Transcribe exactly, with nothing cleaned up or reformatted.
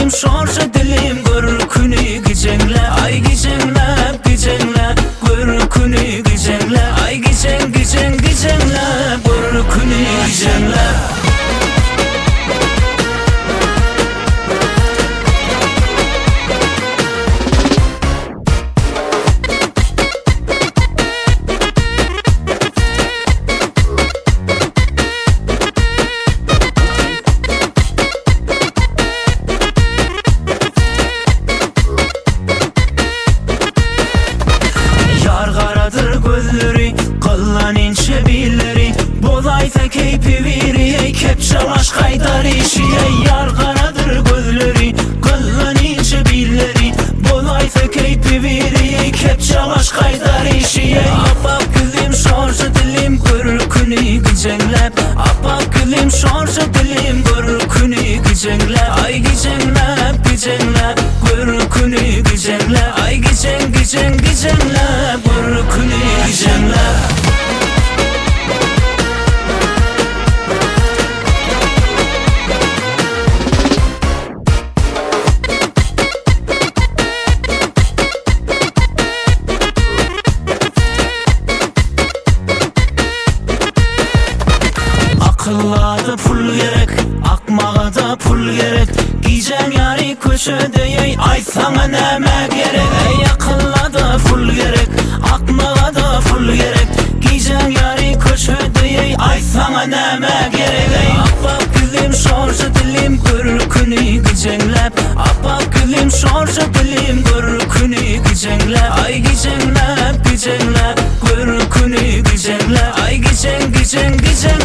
dilim şorca dilim gör kuni gicenle ay gicenle gicenle gör kuni gicenle ay gicen gicen gicenle gör kuni gicenle. Kıllanince billeri Bolayta keypi viri Kepçe baş kaydar işi Yar karadır gözleri Kıllanince billeri Bolayta keypi viri Kepçe baş kaydar işi Apap gülüm şorca dilim Gör kuni gicenlep Apap gülüm şorca dilim Gör kuni gicenlep Ay gicenlep gicenlep Gör kuni gicenlep Ay gicen gicen gicenlep Gör kuni gicenlep. Akılla da pul gerek, akmağa da pul gerek. Giyeceğim yari köşede yey, ay sana neme gerek. Ey akılla da pul gerek, akmağa da pul gerek. Giyeceğim yari köşede yey, ay sana neme gerek. Ey apap gülüm şorca dilim gör kuni gicenlep. Apap gülüm şorca dilim gör kuni gicenlep. Ay gicenlep gicenlep gör kuni gicenlep. Ay gicen gicen gicen